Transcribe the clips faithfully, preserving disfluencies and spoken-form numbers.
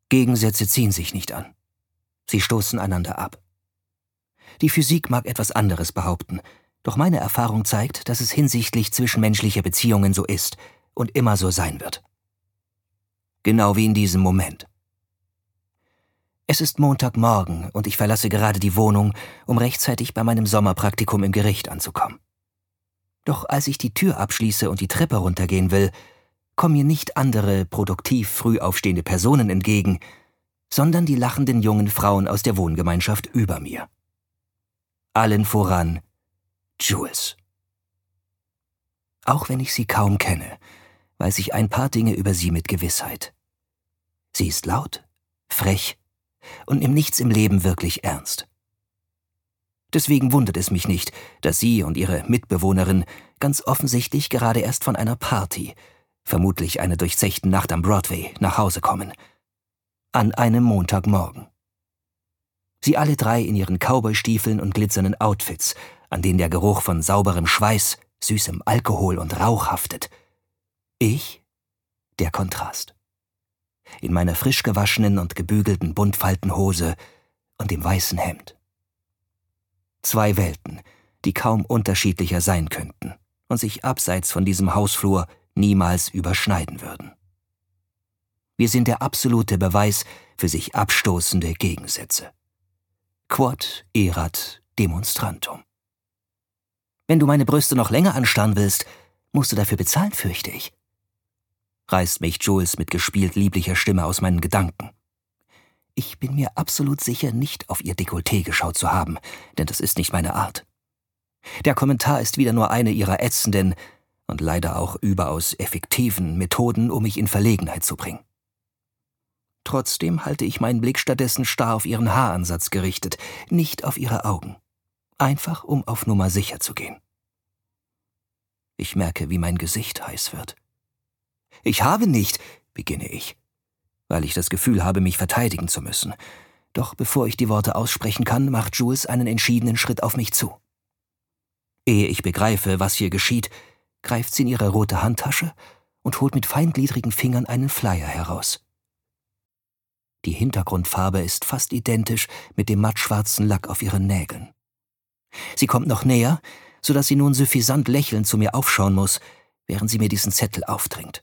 Gegensätze ziehen sich nicht an. Sie stoßen einander ab. Die Physik mag etwas anderes behaupten, doch meine Erfahrung zeigt, dass es hinsichtlich zwischenmenschlicher Beziehungen so ist und immer so sein wird. Genau wie in diesem Moment. Es ist Montagmorgen und ich verlasse gerade die Wohnung, um rechtzeitig bei meinem Sommerpraktikum im Gericht anzukommen. Doch als ich die Tür abschließe und die Treppe runtergehen will, kommen mir nicht andere, produktiv früh aufstehende Personen entgegen, sondern die lachenden jungen Frauen aus der Wohngemeinschaft über mir. Allen voran Jules. Auch wenn ich sie kaum kenne, weiß ich ein paar Dinge über sie mit Gewissheit. Sie ist laut, frech und nimmt nichts im Leben wirklich ernst. Deswegen wundert es mich nicht, dass sie und ihre Mitbewohnerin ganz offensichtlich gerade erst von einer Party, vermutlich einer durchzechten Nacht am Broadway, nach Hause kommen. An einem Montagmorgen. Sie alle drei in ihren Cowboystiefeln und glitzernden Outfits, an denen der Geruch von sauberem Schweiß, süßem Alkohol und Rauch haftet. Ich, der Kontrast. In meiner frisch gewaschenen und gebügelten Buntfaltenhose und dem weißen Hemd. Zwei Welten, die kaum unterschiedlicher sein könnten und sich abseits von diesem Hausflur niemals überschneiden würden. Wir sind der absolute Beweis für sich abstoßende Gegensätze. Quod erat demonstrantum. Wenn du meine Brüste noch länger anstarren willst, musst du dafür bezahlen, fürchte ich. Reißt mich Jules mit gespielt lieblicher Stimme aus meinen Gedanken. Ich bin mir absolut sicher, nicht auf ihr Dekolleté geschaut zu haben, denn das ist nicht meine Art. Der Kommentar ist wieder nur eine ihrer ätzenden und leider auch überaus effektiven Methoden, um mich in Verlegenheit zu bringen. Trotzdem halte ich meinen Blick stattdessen starr auf ihren Haaransatz gerichtet, nicht auf ihre Augen. Einfach, um auf Nummer sicher zu gehen. Ich merke, wie mein Gesicht heiß wird. Ich habe nicht, beginne ich, weil ich das Gefühl habe, mich verteidigen zu müssen. Doch bevor ich die Worte aussprechen kann, macht Jules einen entschiedenen Schritt auf mich zu. Ehe ich begreife, was hier geschieht, greift sie in ihre rote Handtasche und holt mit feingliedrigen Fingern einen Flyer heraus. Die Hintergrundfarbe ist fast identisch mit dem mattschwarzen Lack auf ihren Nägeln. Sie kommt noch näher, sodass sie nun suffisant lächelnd zu mir aufschauen muss, während sie mir diesen Zettel aufdringt.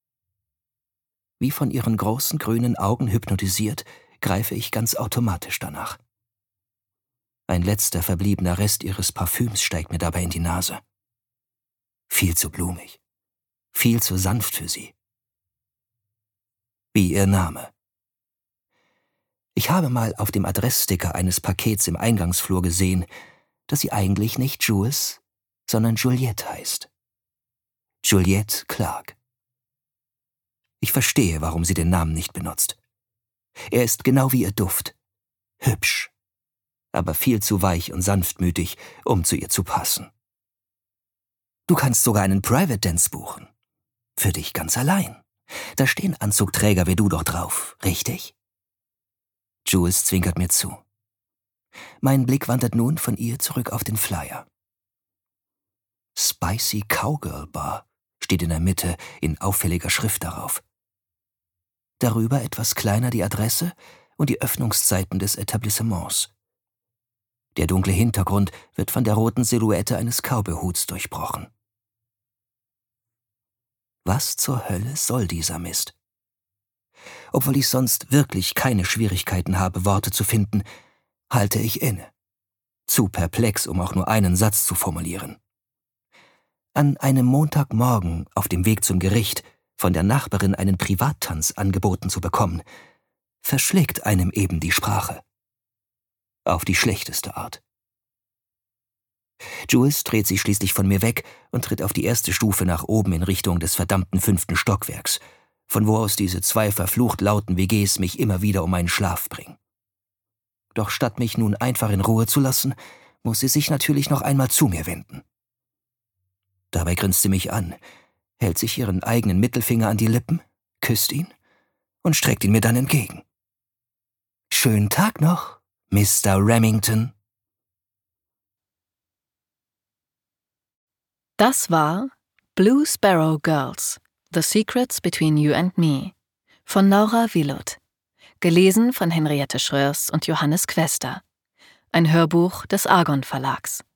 Wie von ihren großen grünen Augen hypnotisiert, greife ich ganz automatisch danach. Ein letzter verbliebener Rest ihres Parfüms steigt mir dabei in die Nase. Viel zu blumig, viel zu sanft für sie. Wie ihr Name. Ich habe mal auf dem Adresssticker eines Pakets im Eingangsflur gesehen, dass sie eigentlich nicht Jules, sondern Juliette heißt. Juliette Clark. Ich verstehe, warum sie den Namen nicht benutzt. Er ist genau wie ihr Duft. Hübsch, aber viel zu weich und sanftmütig, um zu ihr zu passen. Du kannst sogar einen Private Dance buchen. Für dich ganz allein. Da stehen Anzugträger wie du doch drauf, richtig? Jules zwinkert mir zu. Mein Blick wandert nun von ihr zurück auf den Flyer. Spicy Cowgirl Bar steht in der Mitte in auffälliger Schrift darauf. Darüber etwas kleiner die Adresse und die Öffnungszeiten des Etablissements. Der dunkle Hintergrund wird von der roten Silhouette eines Cowboyhuts durchbrochen. Was zur Hölle soll dieser Mist? Obwohl ich sonst wirklich keine Schwierigkeiten habe, Worte zu finden, halte ich inne. Zu perplex, um auch nur einen Satz zu formulieren. An einem Montagmorgen auf dem Weg zum Gericht von der Nachbarin einen Privattanz angeboten zu bekommen, verschlägt einem eben die Sprache. Auf die schlechteste Art. Jules dreht sich schließlich von mir weg und tritt auf die erste Stufe nach oben in Richtung des verdammten fünften Stockwerks, von wo aus diese zwei verflucht lauten W Gs mich immer wieder um meinen Schlaf bringen. Doch statt mich nun einfach in Ruhe zu lassen, muss sie sich natürlich noch einmal zu mir wenden. Dabei grinst sie mich an, hält sich ihren eigenen Mittelfinger an die Lippen, küsst ihn und streckt ihn mir dann entgegen. »Schönen Tag noch, Mister Remington.« Das war Blue Sparrow Girls – The Secrets Between You and Me von Laura Willoth, gelesen von Henriette Schröers und Johannes Quester. Ein Hörbuch des Argon Verlags.